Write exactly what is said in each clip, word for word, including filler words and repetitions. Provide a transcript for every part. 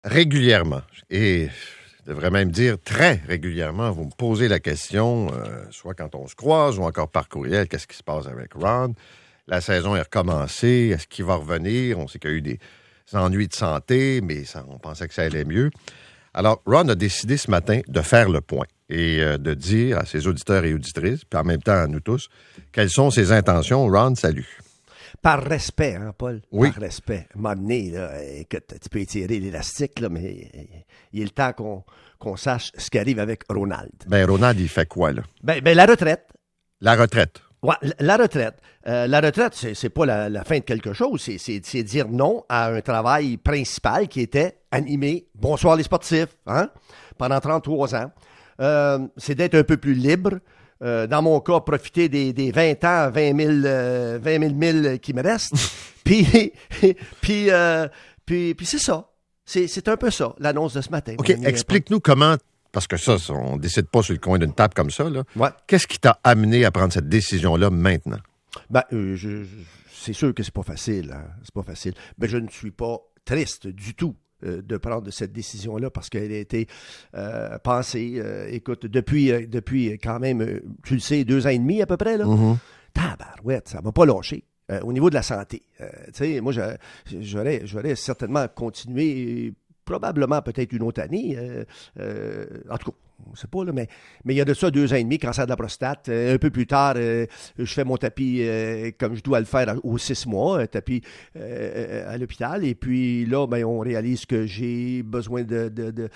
Régulièrement, et je devrais même dire très régulièrement, vous me posez la question, euh, soit quand on se croise ou encore par courriel, qu'est-ce qui se passe avec Ron? La saison est recommencée, est-ce qu'il va revenir? On sait qu'il y a eu des ennuis de santé, mais ça, on pensait que ça allait mieux. Alors, Ron a décidé ce matin de faire le point et euh, de dire à ses auditeurs et auditrices, puis en même temps à nous tous, quelles sont ses intentions. Ron, salut. Par respect, hein, Paul? Oui. Par respect. M'amener, là, écoute, tu peux étirer l'élastique, là, mais il est le temps qu'on, qu'on sache ce qui arrive avec Ronald. Ben, Ronald, il fait quoi, là? Ben, ben la retraite. La retraite. Ouais, la retraite. Euh, la retraite, c'est, c'est pas la, la fin de quelque chose, c'est, c'est, c'est dire non à un travail principal qui était animé. Bonsoir les sportifs, hein? Pendant trente-trois ans. Euh, c'est d'être un peu plus libre. Euh, dans mon cas, profiter des, des vingt ans, vingt mille, euh, vingt mille milles qui me restent. puis, puis, euh, puis, puis c'est ça. C'est, c'est un peu ça, l'annonce de ce matin. OK, explique-nous comment, parce que ça, on ne décide pas sur le coin d'une table comme ça, là. Ouais. Qu'est-ce qui t'a amené à prendre cette décision-là maintenant? Ben, euh, je, je, c'est sûr que c'est pas facile. Hein? C'est pas facile. Mais je ne suis pas triste du tout de prendre cette décision-là parce qu'elle a été euh, pensée, euh, écoute, depuis, euh, depuis quand même, euh, tu le sais, deux ans et demi à peu près, là. Mm-hmm. Tabarouette, ça m'a pas lâché. Euh, au niveau de la santé, euh, tu sais, moi, j'aurais, j'aurais certainement continué, probablement peut-être une autre année, euh, euh, en tout cas, on ne sait pas, là, mais, mais il y a de ça deux ans et demi, cancer de la prostate. Euh, un peu plus tard, euh, je fais mon tapis euh, comme je dois le faire aux six mois, un tapis euh, à l'hôpital. Et puis là, ben, on réalise que j'ai besoin de, de, de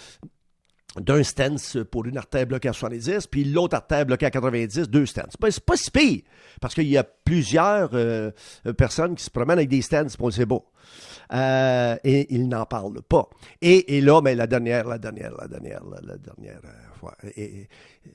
d'un stent pour une artère bloquée à soixante-dix, puis l'autre artère bloquée à quatre-vingt-dix, deux stents. C'est pas, c'est pas si pire, parce qu'il y a plusieurs euh, personnes qui se promènent avec des stents, on le sait pas. Euh, et ils n'en parlent pas. Et, et là, ben, la dernière, la dernière, la dernière, la, la dernière euh, fois, et, et,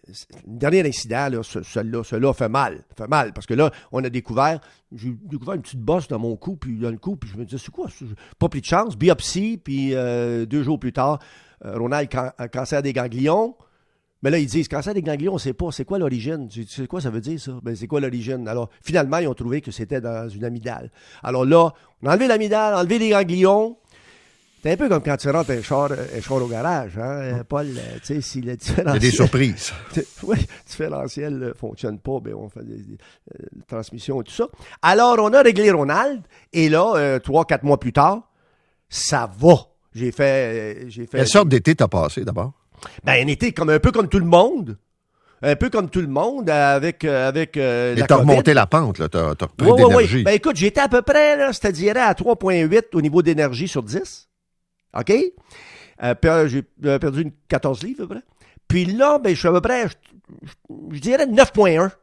le dernier incident, là, ce, celui-là, celui-là fait mal, fait mal, parce que là, on a découvert, j'ai découvert une petite bosse dans mon cou, puis dans le cou, puis je me disais, c'est quoi? Pas pris de chance, biopsie, puis euh, deux jours plus tard, euh, Ronald, can, cancer des ganglions. Mais là, ils disent, cancer des ganglions, on ne sait pas, c'est quoi l'origine? Tu sais quoi ça veut dire, ça? Ben, c'est quoi l'origine? Alors, finalement, ils ont trouvé que c'était dans une amygdale. Alors là, on a enlevé l'amygdale, enlevé les ganglions. C'est un peu comme quand tu rentres un char, un char au garage, hein, Paul? Tu sais, si le différentiel... Il y a des surprises. Oui, le différentiel ne fonctionne pas, ben on fait des, des euh, transmissions et tout ça. Alors, on a réglé Ronald, et là, euh, trois, quatre mois plus tard, ça va. J'ai fait... Euh, j'ai fait Quelle sorte d'été t'as passé, d'abord? Ben, un été comme, un peu comme tout le monde. Un peu comme tout le monde, avec, avec euh, Mais la t'as COVID. remonté la pente, là. T'as, t'as repris Oui, de oui, l'énergie. oui. Ben, écoute, j'étais à peu près, là, c'est-à-dire à trois virgule huit au niveau d'énergie sur dix. OK? Euh, puis, euh, j'ai perdu une quatorze livres, à peu près. Puis là, ben, je suis à peu près, je, je, je dirais neuf virgule un.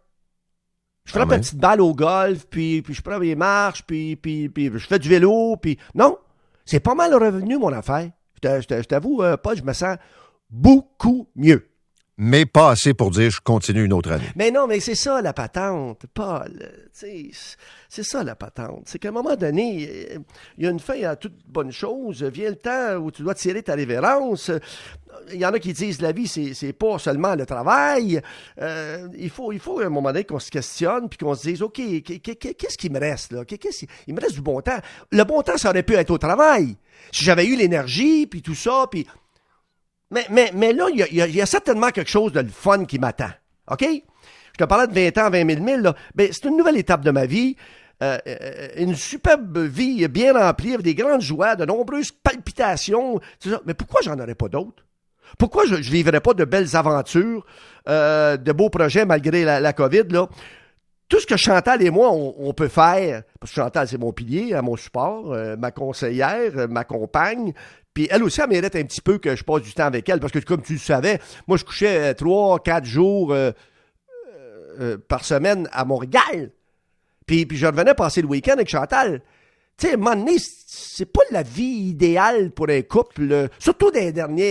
Je frappe une petite balle au golf, puis, puis je prends les marches, puis, puis, puis je fais du vélo, puis... Non, c'est pas mal revenu, mon affaire. Je, je, je t'avoue, euh, Paul, je me sens beaucoup mieux. Mais pas assez pour dire je continue une autre année. Mais non, mais c'est ça la patente, Paul. C'est ça la patente. C'est qu'à un moment donné, il y a une fin à toute bonne chose. Vient le temps où tu dois tirer ta révérence. Il y en a qui disent la vie, c'est, c'est pas seulement le travail. Euh, il faut, il faut à un moment donné qu'on se questionne puis qu'on se dise, OK, qu'est-ce qui me reste là? Qu'est-ce, il me reste du bon temps. Le bon temps, ça aurait pu être au travail. Si j'avais eu l'énergie puis tout ça, puis... Mais, mais, mais là, il y, y, y a certainement quelque chose de le fun qui m'attend. OK? Je te parlais de vingt ans, vingt mille milles. Là. Ben, c'est une nouvelle étape de ma vie. Euh, une superbe vie bien remplie, avec des grandes joies, de nombreuses palpitations. Tout ça. Mais pourquoi j'en aurais pas d'autres? Pourquoi je ne vivrais pas de belles aventures, euh, de beaux projets malgré la, la COVID, là? Tout ce que Chantal et moi, on, on peut faire, parce que Chantal, c'est mon pilier, à mon support, euh, ma conseillère, euh, ma compagne, puis elle aussi, elle mérite un petit peu que je passe du temps avec elle, parce que comme tu le savais, moi, je couchais trois, quatre jours euh, euh, par semaine à Montréal, puis, puis je revenais passer le week-end avec Chantal. Tu sais, à un moment donné, c'est pas la vie idéale pour un couple, surtout dans les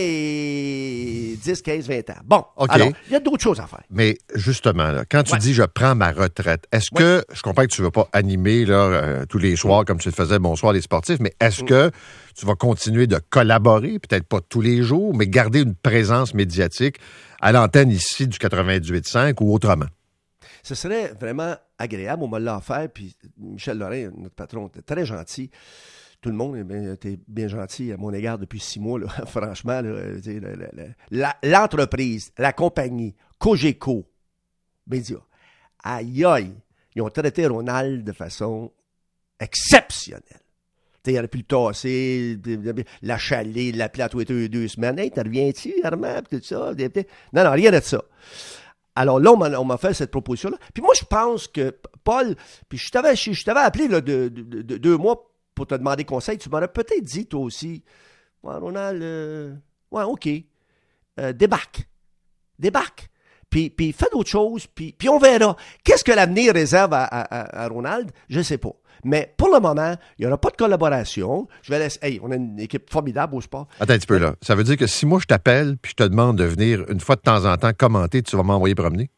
derniers dix, quinze, vingt ans. Bon, okay. Alors, il y a d'autres choses à faire. Mais justement, là, quand tu ouais. dis « je prends ma retraite », est-ce ouais. que, je comprends que tu ne veux pas animer là, euh, tous les soirs comme tu le faisais Bonsoir les sportifs, mais est-ce mm. que tu vas continuer de collaborer, peut-être pas tous les jours, mais garder une présence médiatique à l'antenne ici du quatre-vingt-dix-huit virgule cinq ou autrement? Ce serait vraiment agréable, on m'a l'a offert, puis Michel Lorrain, notre patron, était très gentil. tout le monde, ben, t'es bien gentil à mon égard depuis six mois, là. Franchement. Là, la, la, la, l'entreprise, la compagnie, Cogeco, Média, aïe aïe, ils ont traité Ronald de façon exceptionnelle. T'sais, il aurait pu le tasser, l'achaler, l'appeler à Twitter deux semaines. Hey, t'en reviens-tu, Armand, tout ça? Non, non, rien de ça. Alors là, on m'a, on m'a fait cette proposition-là. Puis moi, je pense que, Paul, puis je t'avais, je, je t'avais appelé là, de, de, de, de deux mois pour te demander conseil. Tu m'aurais peut-être dit, toi aussi, ouais, Ronald, euh, ouais, OK, euh, débarque. Débarque. Puis, puis fais d'autres choses, puis, puis on verra. Qu'est-ce que l'avenir réserve à, à, à Ronald? Je ne sais pas. Mais pour le moment, il n'y aura pas de collaboration. Je vais laisser. Hey, on a une équipe formidable au sport. Attends un petit peu là. Ça veut dire que si moi je t'appelle puis je te demande de venir une fois de temps en temps commenter, tu vas m'envoyer promener?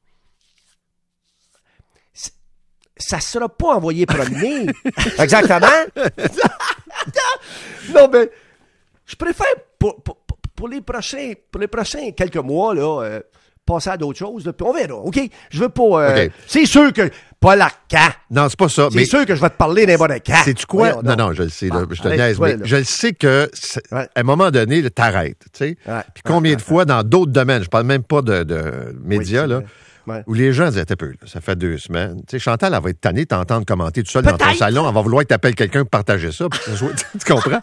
C'est... Ça ne sera pas envoyé promener. Exactement. Non, mais je préfère pour, pour, pour, les prochains, pour les prochains quelques mois, là. Euh, passer à d'autres choses, là, puis on verra, OK? Je veux pas... Euh, okay. C'est sûr que... Pas la quand. Non, c'est pas ça. C'est mais sûr que je vais te parler n'importe quand. Sais-tu quoi? Voyons, non, non, je le sais, là, ah, je te niaise, mais là. Je le sais que, ouais. à un moment donné, là, t'arrêtes, tu sais. Ouais. Puis combien ouais, de fois, ouais. dans d'autres domaines, je parle même pas de, de médias, oui, là, ouais. où les gens disaient, t'es peu, là, ça fait deux semaines. Tu sais, Chantal, elle va être tannée, t'entendre commenter tout seul Peut-être. Dans ton salon, elle va vouloir que t'appelles quelqu'un pour partager ça, puis tu comprends?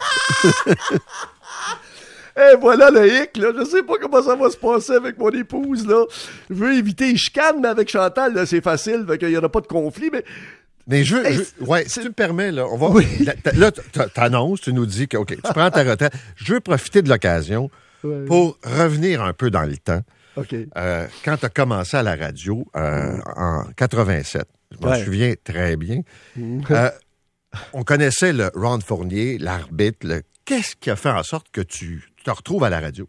Et hey, voilà le hic, là. Je sais pas comment ça va se passer avec mon épouse, là. Je veux éviter les chicanes, mais avec Chantal, là, c'est facile, fait qu'il y aura pas de conflit, mais... Mais je, hey, je ouais, si tu me permets, là, on va... Oui. Là, t'annonces, tu nous dis que, OK, tu prends ta retraite. Je veux profiter de l'occasion ouais. pour revenir un peu dans le temps. OK. Euh, quand tu as commencé à la radio, euh, en quatre-vingt-sept, je m'en ouais. souviens très bien, euh, on connaissait le Ron Fournier, l'arbitre, le... Qu'est-ce qui a fait en sorte que tu te retrouves à la radio?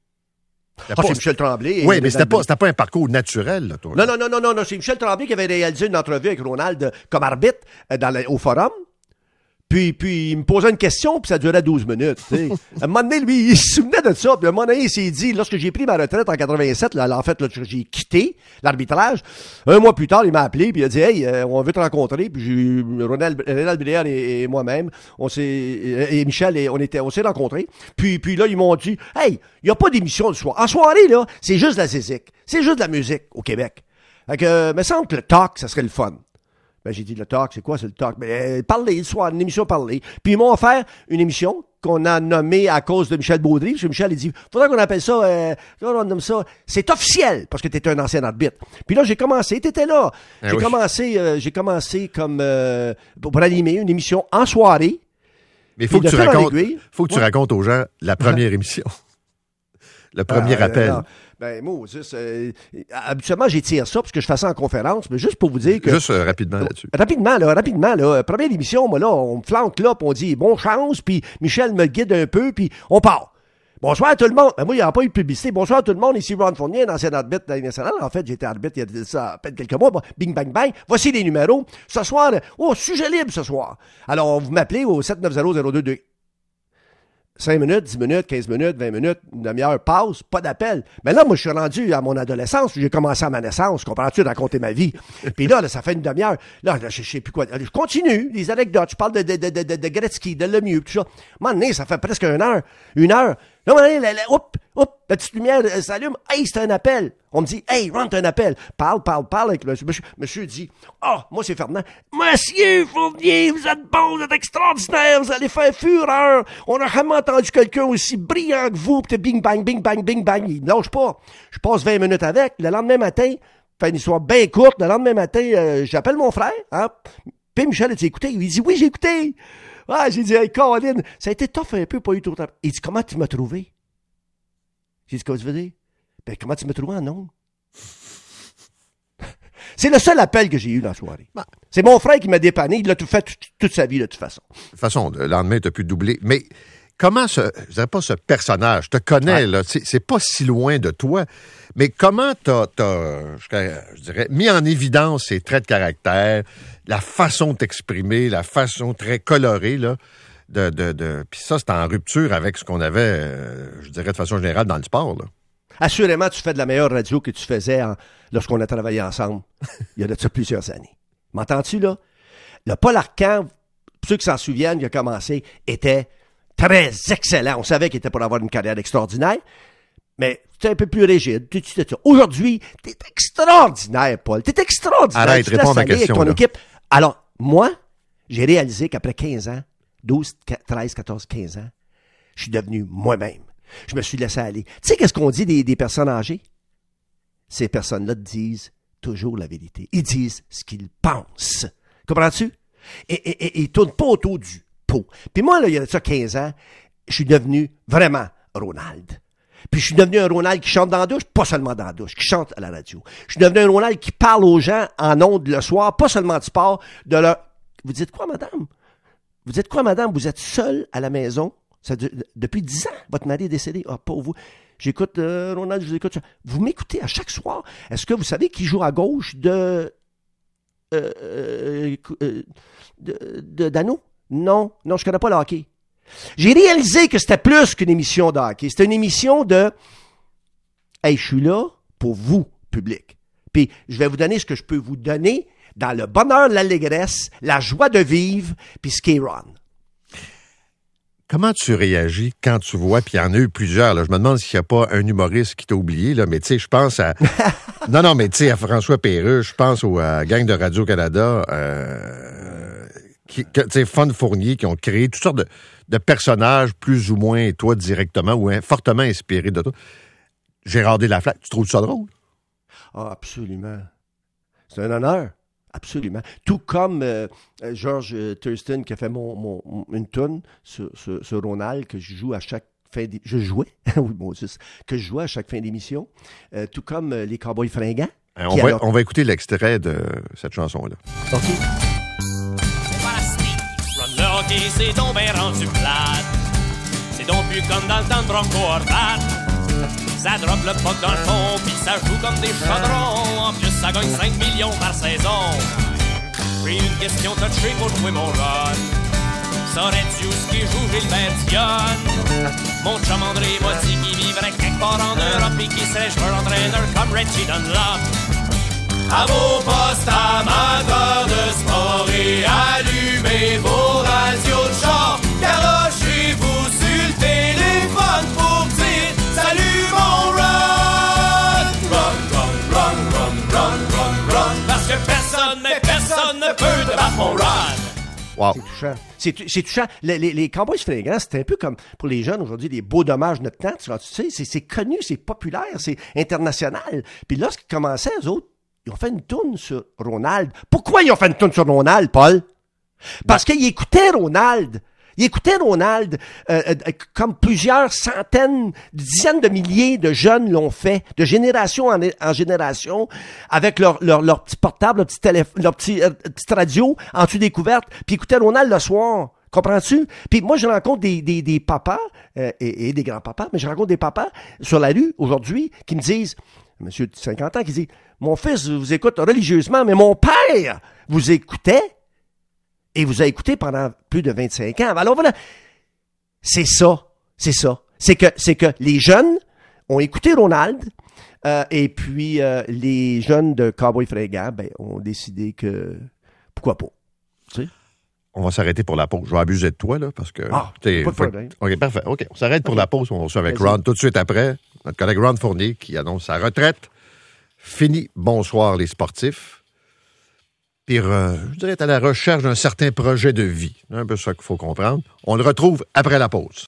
Ah, pas... c'est Michel Tremblay. Oui, mais c'était pas, c'était pas un parcours naturel, là, toi. Non, non, non, non, non, non, c'est Michel Tremblay qui avait réalisé une entrevue avec Ronald comme arbitre dans la, au forum. Puis, puis, il me posait une question, puis ça durait douze minutes. T'sais. À un moment donné, lui, il se souvenait de ça. Puis à un moment donné, il s'est dit, lorsque j'ai pris ma retraite en quatre-vingt-sept, là, en fait, là, j'ai quitté l'arbitrage. Un mois plus tard, il m'a appelé, puis il a dit, hey, euh, on veut te rencontrer. Puis j'ai, Ronald, Ronald Brière et, et moi-même, on s'est, et, et Michel, et on était, on s'est rencontrés. Puis, puis là, ils m'ont dit, hey, il n'y a pas d'émission le soir. En soirée, là, c'est juste de la zézique. C'est juste de la musique au Québec. Fait que, euh, me semble que le talk, ça serait le fun. Ben, j'ai dit, le talk, c'est quoi, c'est le talk? Ben, euh, parler, le soir, une émission parler. Puis ils m'ont offert une émission qu'on a nommée à cause de Michel Baudry. Parce que Michel, il dit, faudrait qu'on appelle ça, euh, on nomme ça, c'est officiel, parce que t'étais un ancien arbitre. Puis là, j'ai commencé, t'étais là. Ah j'ai oui. commencé, euh, j'ai commencé comme, euh, pour animer une émission en soirée. Mais il faut que tu racontes, faut que ouais. tu racontes aux gens la première émission. Le premier euh, appel. Non. Ben, moi, euh, habituellement, j'étire ça parce que je fais ça en conférence, mais juste pour vous dire que... Juste euh, rapidement là-dessus. Rapidement, là, rapidement, là. Première émission, moi, là, on me flanque là, puis on dit bonne chance, puis Michel me guide un peu, puis on part. Bonsoir à tout le monde. Ben, moi, il n'y a pas eu de publicité. Bonsoir à tout le monde. Ici Ron Fournier, un ancien arbitre de la Ligue nationale. En fait, j'étais arbitre il y a ça, à peine quelques mois. Bon, bing, bang, bang. Voici les numéros. Ce soir, oh, sujet libre ce soir. Alors, vous m'appelez au sept neuf zéro zéro deux deux. cinq minutes, dix minutes, quinze minutes, vingt minutes, une demi-heure passe, pas d'appel. Mais là, moi, je suis rendu à mon adolescence, j'ai commencé à ma naissance, comprends-tu, de raconter ma vie. Puis là, là, ça fait une demi-heure. Là, là je, je sais plus quoi. Je continue, les anecdotes, je parle de, de, de, de, de, de Gretzky, de Lemieux, tout ça. À un moment donné, ça fait presque une heure, une heure. Là, à un moment donné, la, la, hop, hop, la petite lumière euh, s'allume. Hey, c'est un appel. On me dit, hey, rentre un appel. Parle, parle, parle avec le monsieur. Monsieur, monsieur dit, ah, oh, moi, c'est Fernand. Monsieur Fournier, vous êtes bon, vous êtes extraordinaire, vous allez faire fureur. On n'a jamais entendu quelqu'un aussi brillant que vous. Puis bing, bang, bing, bang, bing, bang. Il me lâche pas. Je passe vingt minutes avec. Le lendemain matin, fait une histoire bien courte. Le lendemain matin, euh, j'appelle mon frère, hein. Puis Michel, as-tu écouté? Il dit, oui, j'ai écouté. Ah, j'ai dit, hey, Colin, ça a été tough un peu, pas eu trop de temps. Il dit, comment tu m'as trouvé? J'ai dit, qu'est-ce que tu veux dire? Ben, comment tu m'as trouvé en ondes? C'est le seul appel que j'ai eu dans la soirée. Ben, c'est mon frère qui m'a dépanné. Il l'a tout fait toute, toute sa vie, de toute façon. De toute façon, le lendemain, tu as pu doubler. Mais comment ce, je dirais pas ce personnage, je te connais, ouais. là, c'est, c'est pas si loin de toi, mais comment t'as, t'as je, je dirais, mis en évidence ses traits de caractère, la façon de t'exprimer, la façon très colorée, là, de, de, de... Puis ça, c'est en rupture avec ce qu'on avait, euh, je dirais, de façon générale dans le sport, là. Assurément, tu fais de la meilleure radio que tu faisais en, lorsqu'on a travaillé ensemble, il y a de ça plusieurs années. M'entends-tu, là? Le Paul Arcand, pour ceux qui s'en souviennent, il a commencé, était très excellent. On savait qu'il était pour avoir une carrière extraordinaire, mais c'était un peu plus rigide. Aujourd'hui, t'es extraordinaire, Paul. T'es extraordinaire. Arrête, réponds à ma question. Avec ton équipe. Alors, moi, j'ai réalisé qu'après quinze ans, douze, treize, quatorze, quinze ans, je suis devenu moi-même. Je me suis laissé aller. Tu sais qu'est-ce qu'on dit des, des personnes âgées? Ces personnes-là disent toujours la vérité. Ils disent ce qu'ils pensent. Comprends-tu? Et, et, et, et ils ne tournent pas autour du pot. Puis moi, là, il y a ça quinze ans, je suis devenu vraiment Ronald. Puis je suis devenu un Ronald qui chante dans la douche, pas seulement dans la douche, qui chante à la radio. Je suis devenu un Ronald qui parle aux gens en ondes le soir, pas seulement du sport, de leur... Vous dites quoi, madame? Vous dites quoi, madame? Vous êtes seule à la maison? Ça, de, depuis dix ans, votre mari est décédé. Ah, pas vous. J'écoute, euh, Ronald, je vous écoute. Vous m'écoutez à chaque soir. Est-ce que vous savez qui joue à gauche de... Euh, euh, de, de Dano? Non, non, je connais pas le hockey. J'ai réalisé que c'était plus qu'une émission de hockey. C'était une émission de « Hey, je suis là pour vous, public. Puis, je vais vous donner ce que je peux vous donner dans le bonheur, l'allégresse, la joie de vivre, puis ce qu'est Ron. » Comment tu réagis quand tu vois, puis il y en a eu plusieurs, là, je me demande s'il n'y a pas un humoriste qui t'a oublié, là, mais tu sais, je pense à... non, non, mais tu sais, à François Pérusse, je pense au, à la gang de Radio-Canada, euh, qui, tu sais, Fun Fournier, qui ont créé toutes sortes de, de personnages, plus ou moins, toi, directement, ou hein, fortement inspirés de toi. Gérard Delaflaque, tu trouves ça drôle? Ah, absolument. C'est un honneur. Absolument. Tout comme euh, George Thurston qui a fait mon, mon, une toune sur, sur, sur Ronald que je joue à chaque fin d'émission. Je jouais, oui, bon, juste, que je jouais à chaque fin d'émission. Euh, tout comme euh, les Cowboys fringants. Euh, on, va, alors... on va écouter l'extrait de cette chanson-là. OK. Le hockey, c'est donc bien rendu plate. C'est donc plus comme dans le temps de Bronco Horvat. Ça drop le puck dans le fond, puis ça joue comme des chaudrons. En plus, ça gagne cinq millions par saison. Puis une question touchée pour jouer mon run. Saurais-tu où ce qui joue Gilbert Dionne? Mon chum André m'a dit qu'il vivrait quelque part en Europe et qu'il serait joueur entraîneur comme Reggie Dunlop. À vos postes amateurs de sport et allumez vos radios de char. Garochez-vous sur le téléphone pour dire salut mon run. Run, run, run, run, run, run, run. Parce que personne, mais personne ne peut te battre mon run. Wow. C'est touchant. C'est, c'est touchant. Les, les, les Cowboys fringants, c'est un peu comme pour les jeunes aujourd'hui, des beaux dommages de notre temps. Tu sais, c'est, c'est connu, c'est populaire, c'est international. Puis lorsqu'ils commençaient, eux autres, ils ont fait une toune sur Ronald. Pourquoi ils ont fait une toune sur Ronald, Paul? Parce ben. qu'ils écoutaient Ronald. Ils écoutaient Ronald euh, euh, comme plusieurs centaines, dizaines de milliers de jeunes l'ont fait, de génération en, en génération, avec leur, leur, leur petit portable, leur petit téléphone, leur petit, euh, petite radio en dessous des couvertes, puis écoutaient Ronald le soir. Comprends-tu? Puis moi, je rencontre des, des, des papas euh, et, et des grands-papas, mais je rencontre des papas sur la rue aujourd'hui qui me disent, monsieur de cinquante ans, qui dit, mon fils vous écoute religieusement, mais mon père vous écoutait et vous a écouté pendant plus de vingt-cinq ans. Alors voilà, c'est ça, c'est ça. C'est que, c'est que les jeunes ont écouté Ronald euh, et puis euh, les jeunes de Cowboys fringants ben, ont décidé que, pourquoi pas, tu sais? On va s'arrêter pour la pause. Je vais abuser de toi, là, parce que... Ah, t'es, pas de faut... problème. OK, parfait. OK, on s'arrête pour okay. la pause. On va se avec Vas-y. Ron tout de suite après. Notre collègue Ron Fournier qui annonce sa retraite. Fini. Bonsoir, les sportifs. Puis, euh, je dirais, à la recherche d'un certain projet de vie. C'est un peu ça qu'il faut comprendre. On le retrouve après la pause.